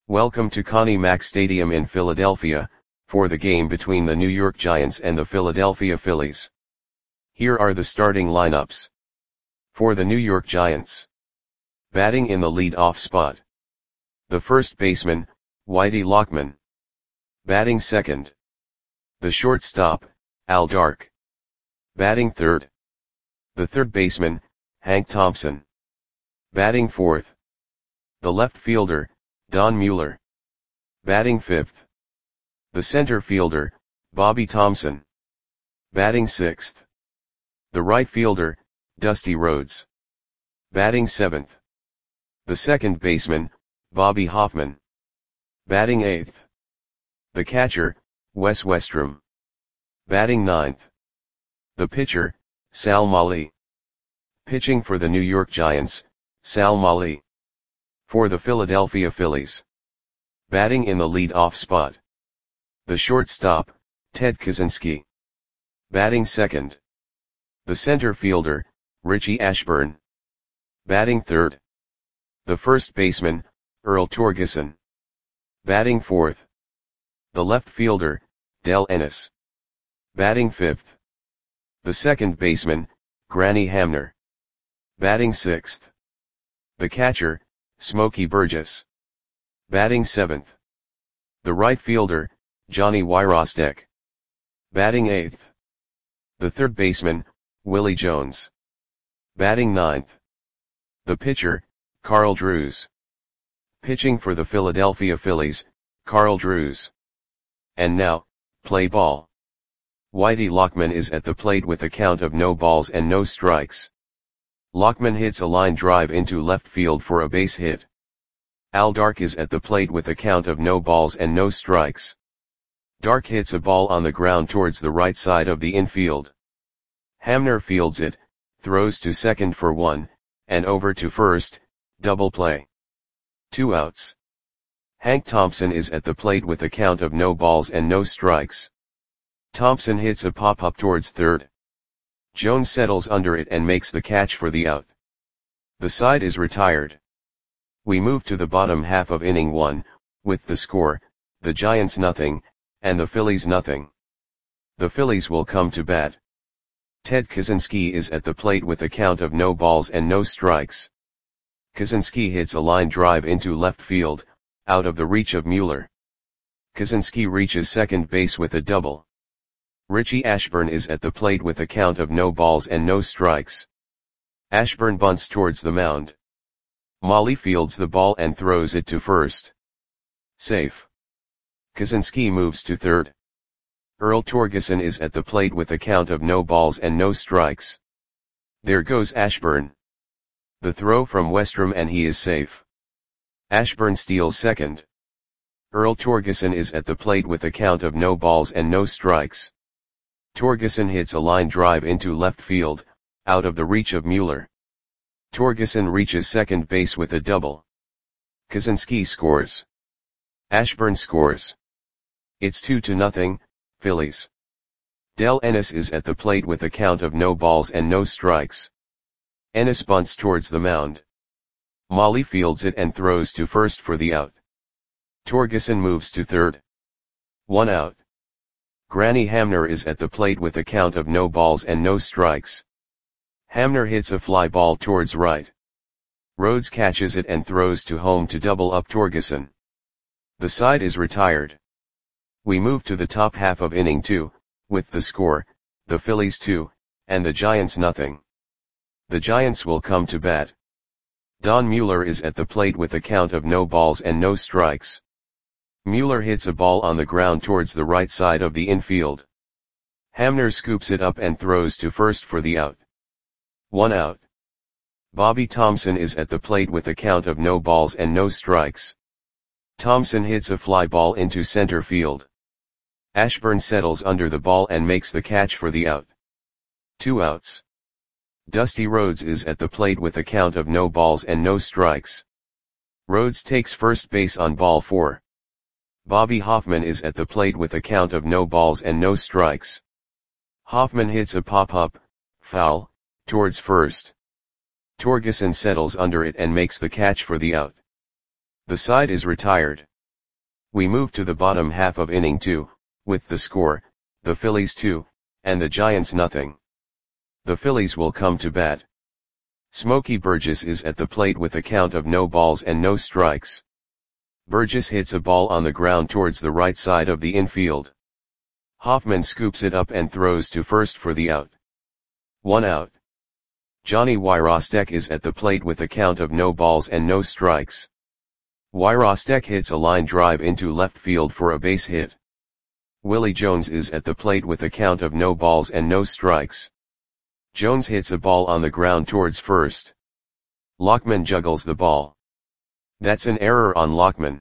Welcome to Connie Mack Stadium in Philadelphia, for the game between the New York Giants and the Philadelphia Phillies. Here are the starting lineups. For the New York Giants. Batting in the lead-off spot. The first baseman, Whitey Lockman. Batting second. The shortstop, Al Dark. Batting third. The third baseman, Hank Thompson. Batting fourth. The left fielder, Don Mueller. Batting fifth. The center fielder, Bobby Thomson. Batting sixth. The right fielder, Dusty Rhodes. Batting seventh. The second baseman, Bobby Hoffman. Batting eighth. The catcher, Wes Westrum. Batting ninth. The pitcher, Sal Mali. Pitching for the New York Giants, Sal Mali. For the Philadelphia Phillies. Batting in the lead-off spot. The shortstop, Ted Kaczynski. Batting second. The center fielder, Richie Ashburn. Batting third. The first baseman, Earl Torgeson. Batting fourth. The left fielder, Del Ennis. Batting fifth. The second baseman, Granny Hamner. Batting sixth. The catcher, Smokey Burgess. Batting seventh. The right fielder, Johnny Wyrostek. Batting eighth. The third baseman, Willie Jones. Batting ninth. The pitcher, Carl Drews. Pitching for the Philadelphia Phillies, Carl Drews. And now, play ball. Whitey Lockman is at the plate with a count of no balls and no strikes. Lockman hits a line drive into left field for a base hit. Al Dark is at the plate with a count of no balls and no strikes. Dark hits a ball on the ground towards the right side of the infield. Hamner fields it, throws to second for one, and over to first, double play. 2 outs. Hank Thompson is at the plate with a count of no balls and no strikes. Thompson hits a pop-up towards third. Jones settles under it and makes the catch for the out. The side is retired. We move to the bottom half of inning 1, with the score, the Giants nothing, and the Phillies nothing. The Phillies will come to bat. Ted Kaczynski is at the plate with a count of no balls and no strikes. Kaczynski hits a line drive into left field, out of the reach of Mueller. Kaczynski reaches second base with a double. Richie Ashburn is at the plate with a count of no balls and no strikes. Ashburn bunts towards the mound. Mali fields the ball and throws it to first. Safe. Kaczynski moves to third. Earl Torgeson is at the plate with a count of no balls and no strikes. There goes Ashburn. The throw from Westrum and he is safe. Ashburn steals second. Earl Torgeson is at the plate with a count of no balls and no strikes. Torgeson hits a line drive into left field, out of the reach of Mueller. Torgeson reaches second base with a double. Kaczynski scores. Ashburn scores. It's 2-0, Phillies. Del Ennis is at the plate with a count of no balls and no strikes. Ennis bunts towards the mound. Mali fields it and throws to first for the out. Torgeson moves to third. 1 out. Granny Hamner is at the plate with a count of no balls and no strikes. Hamner hits a fly ball towards right. Rhodes catches it and throws to home to double up Torgeson. The side is retired. We move to the top half of inning 2, with the score, the Phillies 2, and the Giants nothing. The Giants will come to bat. Don Mueller is at the plate with a count of no balls and no strikes. Mueller hits a ball on the ground towards the right side of the infield. Hamner scoops it up and throws to first for the out. 1 out. Bobby Thomson is at the plate with a count of no balls and no strikes. Thomson hits a fly ball into center field. Ashburn settles under the ball and makes the catch for the out. 2 outs. Dusty Rhodes is at the plate with a count of no balls and no strikes. Rhodes takes first base on ball 4. Bobby Hoffman is at the plate with a count of no balls and no strikes. Hoffman hits a pop-up, foul, towards first. Torgeson settles under it and makes the catch for the out. The side is retired. We move to the bottom half of inning 2, with the score, the Phillies 2, and the Giants nothing. The Phillies will come to bat. Smokey Burgess is at the plate with a count of no balls and no strikes. Burgess hits a ball on the ground towards the right side of the infield. Hoffman scoops it up and throws to first for the out. 1 out. Johnny Wyrostek is at the plate with a count of no balls and no strikes. Wyrostek hits a line drive into left field for a base hit. Willie Jones is at the plate with a count of no balls and no strikes. Jones hits a ball on the ground towards first. Lockman juggles the ball. That's an error on Lockman.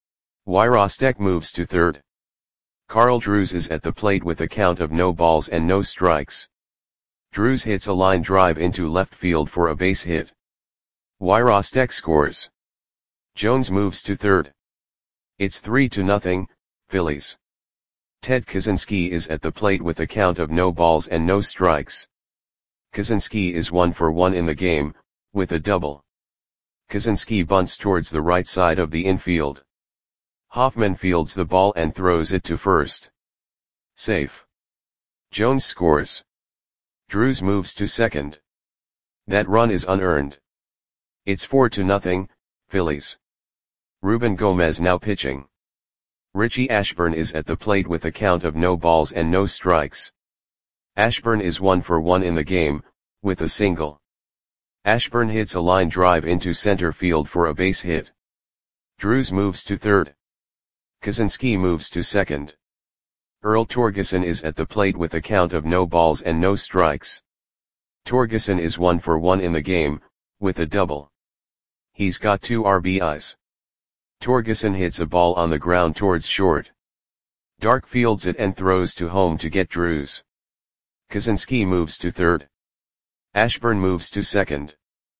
Wyrostek moves to third. Carl Drews is at the plate with a count of no balls and no strikes. Drews hits a line drive into left field for a base hit. Wyrostek scores. Jones moves to third. It's 3-0, Phillies. Ted Kaczynski is at the plate with a count of no balls and no strikes. Kaczynski is 1 for 1 in the game, with a double. Kaczynski bunts towards the right side of the infield. Hoffman fields the ball and throws it to first. Safe. Jones scores. Drews moves to second. That run is unearned. It's 4-0, Phillies. Ruben Gomez now pitching. Richie Ashburn is at the plate with a count of no balls and no strikes. Ashburn is 1 for 1 in the game, with a single. Ashburn hits a line drive into center field for a base hit. Drews moves to third. Kaczynski moves to second. Earl Torgeson is at the plate with a count of no balls and no strikes. Torgeson is 1 for 1 in the game, with a double. He's got 2 RBIs. Torgeson hits a ball on the ground towards short. Dark fields it and throws to home to get Drews. Kaczynski moves to third. Ashburn moves to second.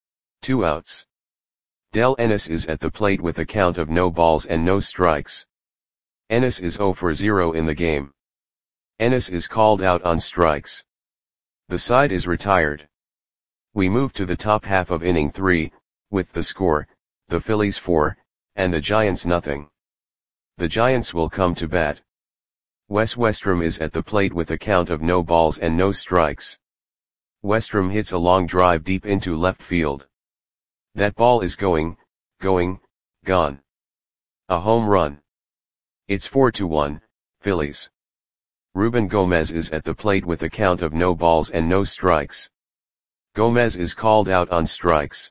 2 outs. Del Ennis is at the plate with a count of no balls and no strikes. Ennis is 0 for 0 in the game. Ennis is called out on strikes. The side is retired. We move to the top half of inning 3, with the score, the Phillies 4, and the Giants nothing. The Giants will come to bat. Wes Westrom is at the plate with a count of no balls and no strikes. Westrom hits a long drive deep into left field. That ball is gone. A home run. It's 4-1, Phillies. Ruben Gomez is at the plate with a count of no balls and no strikes. Gomez is called out on strikes.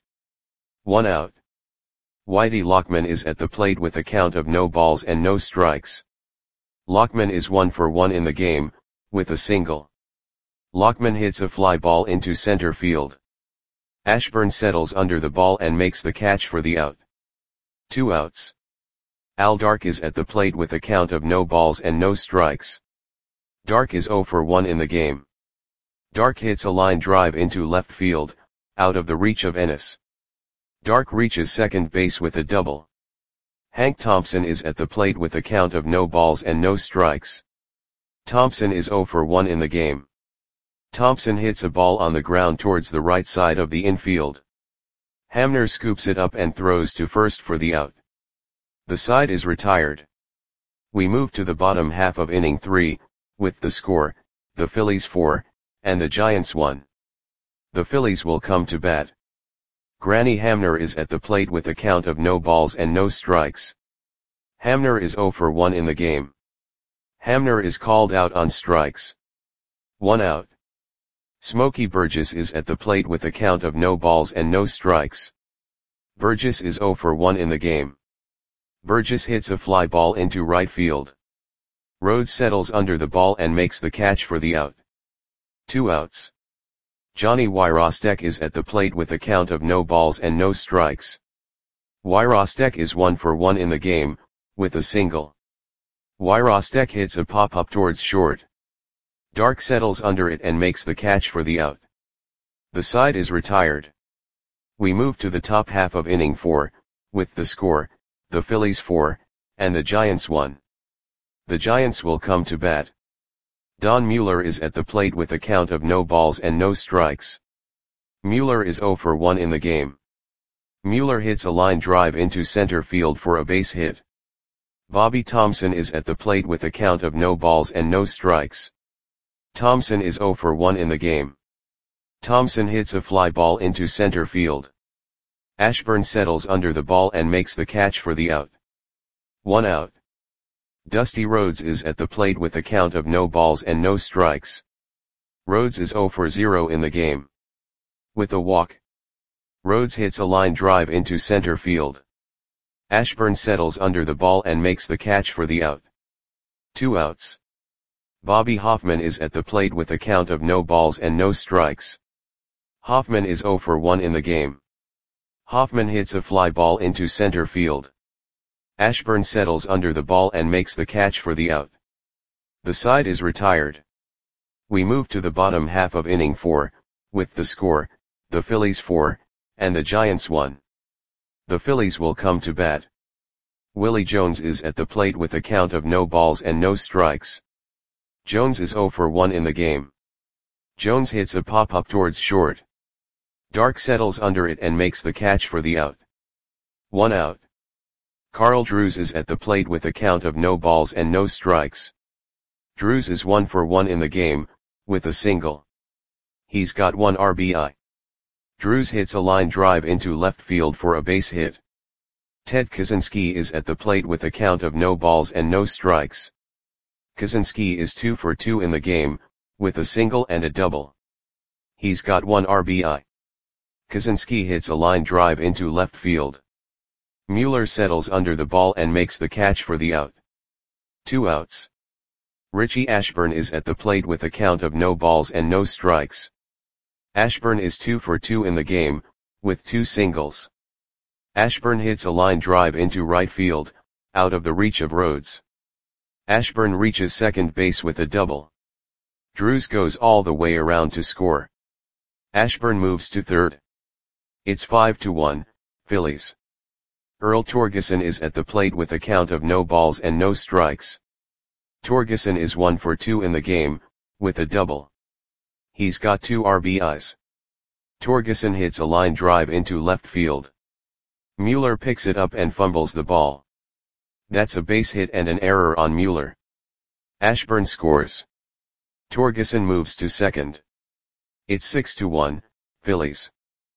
1 out. Whitey Lockman is at the plate with a count of no balls and no strikes. Lockman is 1 for 1 in the game, with a single. Lockman hits a fly ball into center field. Ashburn settles under the ball and makes the catch for the out. 2 outs. Al Dark is at the plate with a count of no balls and no strikes. Dark is 0 for 1 in the game. Dark hits a line drive into left field, out of the reach of Ennis. Dark reaches second base with a double. Hank Thompson is at the plate with a count of no balls and no strikes. Thompson is 0 for 1 in the game. Thompson hits a ball on the ground towards the right side of the infield. Hamner scoops it up and throws to first for the out. The side is retired. We move to the bottom half of inning 3, with the score, the Phillies 4, and the Giants 1. The Phillies will come to bat. Granny Hamner is at the plate with a count of no balls and no strikes. Hamner is 0 for 1 in the game. Hamner is called out on strikes. 1 out. Smokey Burgess is at the plate with a count of no balls and no strikes. Burgess is 0 for 1 in the game. Burgess hits a fly ball into right field. Rhodes settles under the ball and makes the catch for the out. 2 outs. Johnny Wyrostek is at the plate with a count of no balls and no strikes. Wyrostek is 1 for 1 in the game, with a single. Wyrostek hits a pop-up towards short. Dark settles under it and makes the catch for the out. The side is retired. We move to the top half of inning 4, with the score, the Phillies 4, and the Giants 1. The Giants will come to bat. Don Mueller is at the plate with a count of no balls and no strikes. Mueller is 0 for 1 in the game. Mueller hits a line drive into center field for a base hit. Bobby Thomson is at the plate with a count of no balls and no strikes. Thomson is 0 for 1 in the game. Thomson hits a fly ball into center field. Ashburn settles under the ball and makes the catch for the out. 1 out. Dusty Rhodes is at the plate with a count of no balls and no strikes. Rhodes is 0 for 0 in the game. With a walk, Rhodes hits a line drive into center field. Ashburn settles under the ball and makes the catch for the out. 2 outs. Bobby Hoffman is at the plate with a count of no balls and no strikes. Hoffman is 0 for 1 in the game. Hoffman hits a fly ball into center field. Ashburn settles under the ball and makes the catch for the out. The side is retired. We move to the bottom half of inning 4, with the score, the Phillies 4, and the Giants 1. The Phillies will come to bat. Willie Jones is at the plate with a count of no balls and no strikes. Jones is 0 for 1 in the game. Jones hits a pop-up towards short. Dark settles under it and makes the catch for the out. 1 out. Carl Drews is at the plate with a count of no balls and no strikes. Drews is 1 for 1 in the game, with a single. He's got 1 RBI. Drews hits a line drive into left field for a base hit. Ted Kaczynski is at the plate with a count of no balls and no strikes. Kaczynski is 2 for 2 in the game, with a single and a double. He's got 1 RBI. Kaczynski hits a line drive into left field. Mueller settles under the ball and makes the catch for the out. 2 outs. Richie Ashburn is at the plate with a count of no balls and no strikes. Ashburn is 2 for 2 in the game, with 2 singles. Ashburn hits a line drive into right field, out of the reach of Rhodes. Ashburn reaches second base with a double. Drews goes all the way around to score. Ashburn moves to third. It's 5-1, Phillies. Earl Torgeson is at the plate with a count of no balls and no strikes. Torgeson is 1 for 2 in the game, with a double. He's got 2 RBIs. Torgeson hits a line drive into left field. Mueller picks it up and fumbles the ball. That's a base hit and an error on Mueller. Ashburn scores. Torgeson moves to second. It's 6-1, Phillies.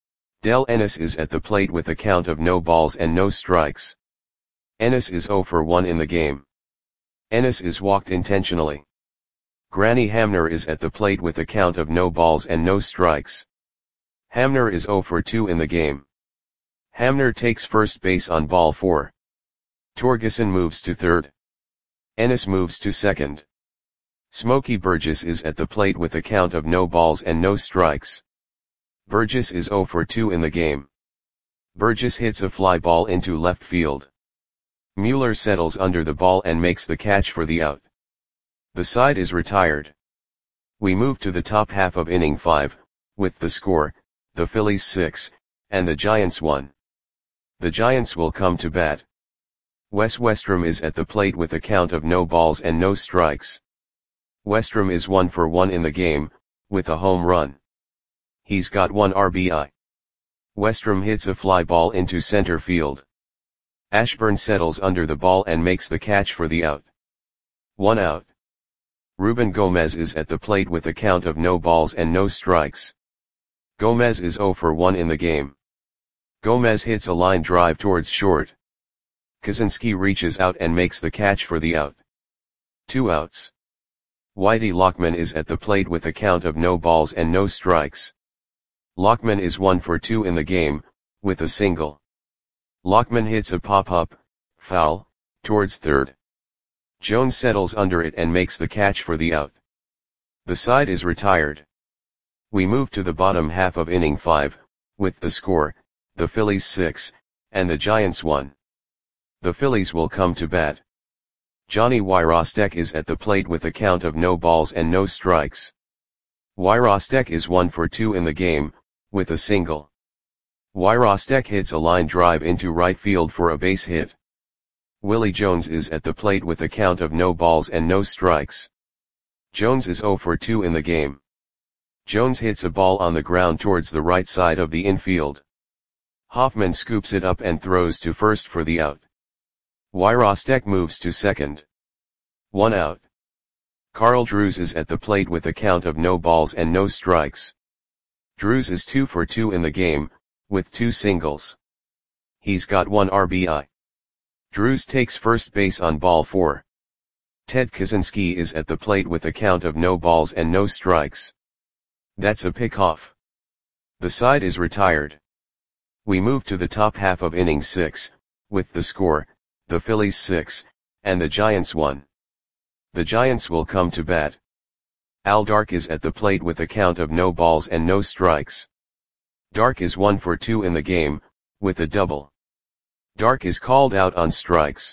Del Ennis is at the plate with a count of no balls and no strikes. Ennis is 0 for 1 in the game. Ennis is walked intentionally. Granny Hamner is at the plate with a count of no balls and no strikes. Hamner is 0 for 2 in the game. Hamner takes first base on ball 4. Torgeson moves to third. Ennis moves to second. Smokey Burgess is at the plate with a count of no balls and no strikes. Burgess is 0 for 2 in the game. Burgess hits a fly ball into left field. Mueller settles under the ball and makes the catch for the out. The side is retired. We move to the top half of inning 5, with the score, the Phillies 6, and the Giants 1. The Giants will come to bat. Wes Westrom is at the plate with a count of no balls and no strikes. Westrom is 1 for 1 in the game, with a home run. He's got 1 RBI. Westrom hits a fly ball into center field. Ashburn settles under the ball and makes the catch for the out. 1 out. Ruben Gomez is at the plate with a count of no balls and no strikes. Gomez is 0 for 1 in the game. Gomez hits a line drive towards short. Kaczynski reaches out and makes the catch for the out. 2 outs. Whitey Lockman is at the plate with a count of no balls and no strikes. Lockman is 1 for 2 in the game, with a single. Lockman hits a pop-up, foul, towards third. Jones settles under it and makes the catch for the out. The side is retired. We move to the bottom half of inning 5, with the score, the Phillies 6, and the Giants 1. The Phillies will come to bat. Johnny Wyrostek is at the plate with a count of no balls and no strikes. Wyrostek is 1 for 2 in the game, with a single. Wyrostek hits a line drive into right field for a base hit. Willie Jones is at the plate with a count of no balls and no strikes. Jones is 0 for 2 in the game. Jones hits a ball on the ground towards the right side of the infield. Hoffman scoops it up and throws to first for the out. Wyrostek moves to second. 1 out. Carl Drews is at the plate with a count of no balls and no strikes. Drews is 2 for 2 in the game, with 2 singles. He's got 1 RBI. Drews takes first base on ball 4. Ted Kaczynski is at the plate with a count of no balls and no strikes. That's a pickoff. The side is retired. We move to the top half of inning 6, with the score, the Phillies 6, and the Giants 1. The Giants will come to bat. Al Dark is at the plate with a count of no balls and no strikes. Dark is 1 for 2 in the game, with a double. Dark is called out on strikes.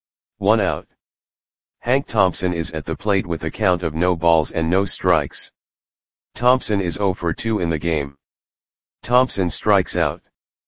1 out. Hank Thompson is at the plate with a count of no balls and no strikes. Thompson is 0 for 2 in the game. Thompson strikes out.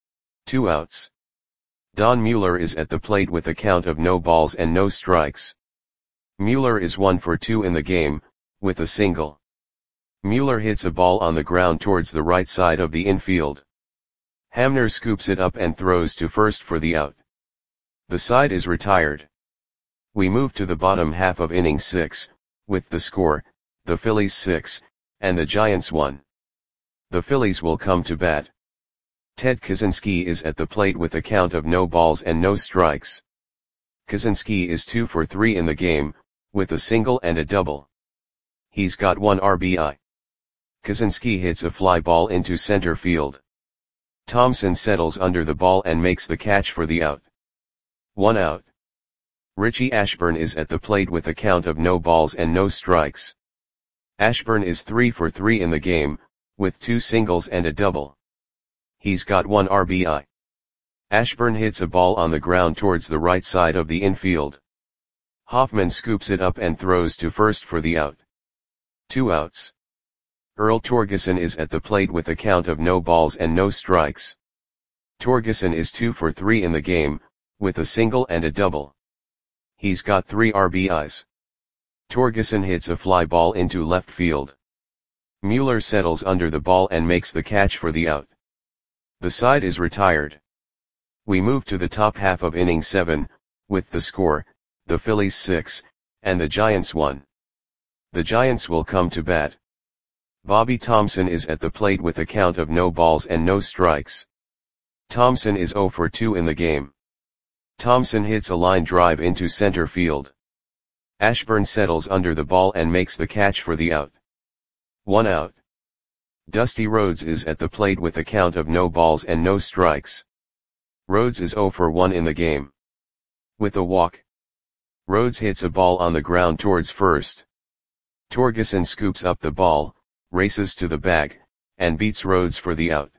2 outs. Don Mueller is at the plate with a count of no balls and no strikes. Mueller is 1 for 2 in the game, with a single. Mueller hits a ball on the ground towards the right side of the infield. Hamner scoops it up and throws to first for the out. The side is retired. We move to the bottom half of inning 6, with the score, the Phillies 6, and the Giants 1. The Phillies will come to bat. Ted Kaczynski is at the plate with a count of no balls and no strikes. Kaczynski is 2 for 3 in the game, with a single and a double. He's got 1 RBI. Kaczynski hits a fly ball into center field. Thompson settles under the ball and makes the catch for the out. 1 out. Richie Ashburn is at the plate with a count of no balls and no strikes. Ashburn is 3 for 3 in the game, with 2 singles and a double. He's got 1 RBI. Ashburn hits a ball on the ground towards the right side of the infield. Hoffman scoops it up and throws to first for the out. 2 outs. Earl Torgeson is at the plate with a count of no balls and no strikes. Torgeson is 2 for 3 in the game, with a single and a double. He's got 3 RBIs. Torgeson hits a fly ball into left field. Mueller settles under the ball and makes the catch for the out. The side is retired. We move to the top half of inning 7, with the score, the Phillies 6, and the Giants 1. The Giants will come to bat. Bobby Thomson is at the plate with a count of no balls and no strikes. Thomson is 0 for 2 in the game. Thomson hits a line drive into center field. Ashburn settles under the ball and makes the catch for the out. 1 out. Dusty Rhodes is at the plate with a count of no balls and no strikes. Rhodes is 0 for 1 in the game. With a walk. Rhodes hits a ball on the ground towards first. Torgeson scoops up the ball, races to the bag, and beats Rhodes for the out.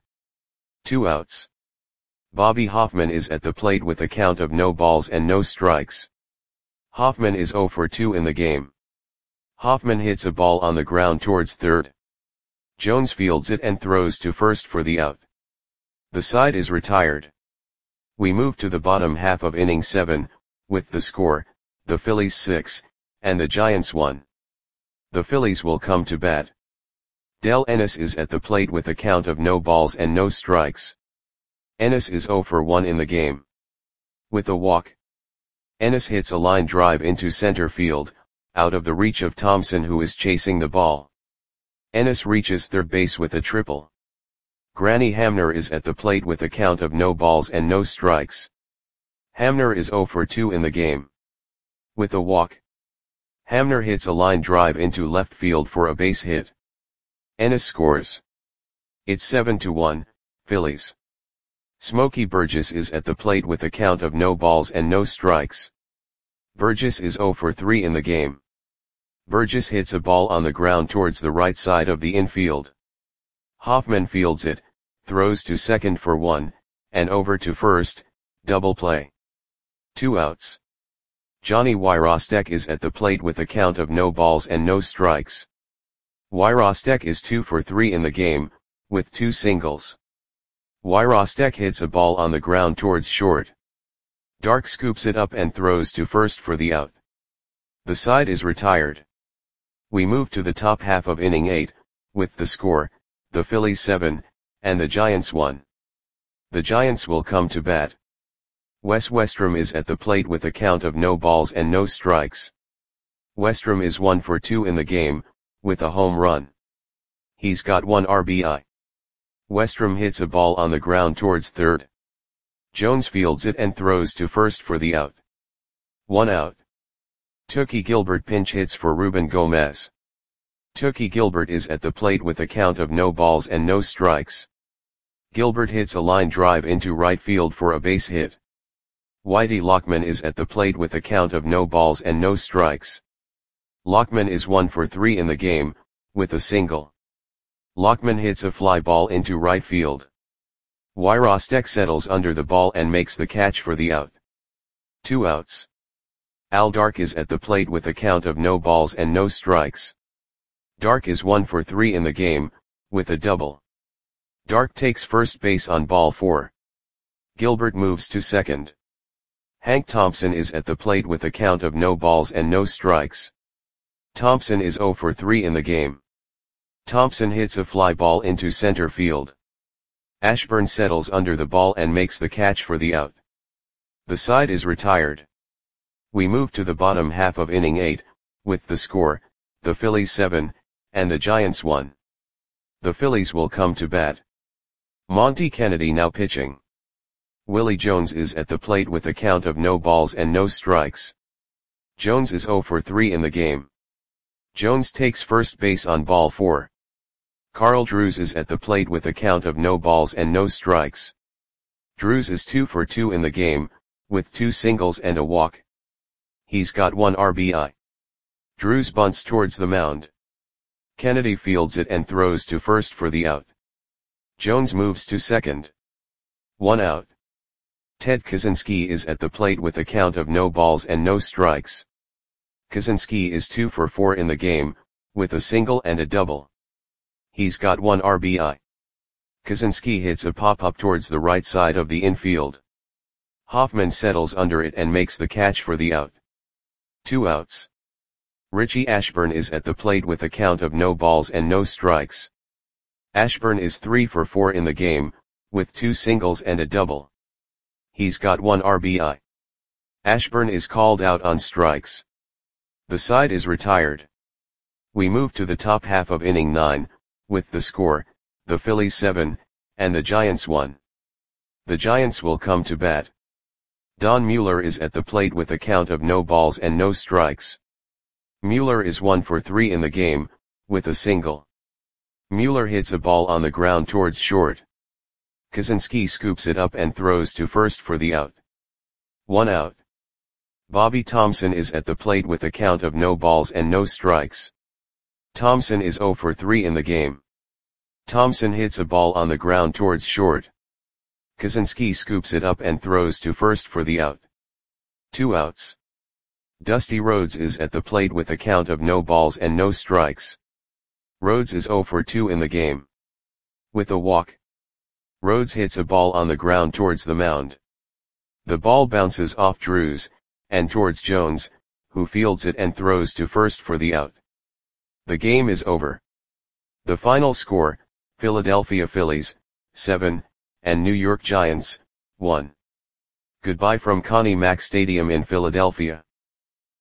2 outs. Bobby Hoffman is at the plate with a count of no balls and no strikes. Hoffman is 0 for 2 in the game. Hoffman hits a ball on the ground towards third. Jones fields it and throws to first for the out. The side is retired. We move to the bottom half of inning 7, with the score, the Phillies 6, and the Giants 1. The Phillies will come to bat. Del Ennis is at the plate with a count of no balls and no strikes. Ennis is 0 for 1 in the game. With a walk. Ennis hits a line drive into center field, out of the reach of Thompson who is chasing the ball. Ennis reaches third base with a triple. Granny Hamner is at the plate with a count of no balls and no strikes. Hamner is 0 for 2 in the game. With a walk. Hamner hits a line drive into left field for a base hit. Ennis scores. It's 7-1, Phillies. Smokey Burgess is at the plate with a count of no balls and no strikes. Burgess is 0 for 3 in the game. Burgess hits a ball on the ground towards the right side of the infield. Hoffman fields it, throws to second for 1, and over to first, double play. 2 outs. Johnny Wyrostek is at the plate with a count of no balls and no strikes. Wyrostek is 2 for 3 in the game, with 2 singles. Wyrostek hits a ball on the ground towards short. Dark scoops it up and throws to first for the out. The side is retired. We move to the top half of inning 8, with the score, the Phillies 7, and the Giants 1. The Giants will come to bat. Wes Westrum is at the plate with a count of no balls and no strikes. Westrum is 1 for 2 in the game, with a home run. He's got 1 RBI. Westrum hits a ball on the ground towards third. Jones fields it and throws to first for the out. 1 out. Tookie Gilbert pinch hits for Ruben Gomez. Tookie Gilbert is at the plate with a count of no balls and no strikes. Gilbert hits a line drive into right field for a base hit. Whitey Lockman is at the plate with a count of no balls and no strikes. Lockman is 1 for 3 in the game, with a single. Lockman hits a fly ball into right field. Wyrostek settles under the ball and makes the catch for the out. 2 outs. Al Dark is at the plate with a count of no balls and no strikes. Dark is 1 for 3 in the game, with a double. Dark takes first base on ball 4. Gilbert moves to second. Hank Thompson is at the plate with a count of no balls and no strikes. Thompson is 0 for 3 in the game. Thompson hits a fly ball into center field. Ashburn settles under the ball and makes the catch for the out. The side is retired. We move to the bottom half of inning 8, with the score, the Phillies 7, and the Giants 1. The Phillies will come to bat. Monty Kennedy now pitching. Willie Jones is at the plate with a count of no balls and no strikes. Jones is 0 for 3 in the game. Jones takes first base on ball 4. Carl Drews is at the plate with a count of no balls and no strikes. Drews is 2 for 2 in the game, with 2 singles and a walk. He's got 1 RBI. Drews bunts towards the mound. Kennedy fields it and throws to first for the out. Jones moves to second. 1 out. Ted Kaczynski is at the plate with a count of no balls and no strikes. Kaczynski is 2 for 4 in the game, with a single and a double. He's got 1 RBI. Kaczynski hits a pop-up towards the right side of the infield. Hoffman settles under it and makes the catch for the out. 2 outs. Richie Ashburn is at the plate with a count of no balls and no strikes. Ashburn is 3 for 4 in the game, with 2 singles and a double. He's got 1 RBI. Ashburn is called out on strikes. The side is retired. We move to the top half of inning 9, with the score, the Phillies 7, and the Giants 1. The Giants will come to bat. Don Mueller is at the plate with a count of no balls and no strikes. Mueller is 1 for 3 in the game, with a single. Mueller hits a ball on the ground towards short. Kaczynski scoops it up and throws to first for the out. 1 out. Bobby Thompson is at the plate with a count of no balls and no strikes. Thompson is 0 for 3 in the game. Thompson hits a ball on the ground towards short. Kaczynski scoops it up and throws to first for the out. 2 outs. Dusty Rhodes is at the plate with a count of no balls and no strikes. Rhodes is 0 for 2 in the game. With a walk. Rhodes hits a ball on the ground towards the mound. The ball bounces off Drews, and towards Jones, who fields it and throws to first for the out. The game is over. The final score, Philadelphia Phillies, 7, and New York Giants, 1. Goodbye from Connie Mack Stadium in Philadelphia.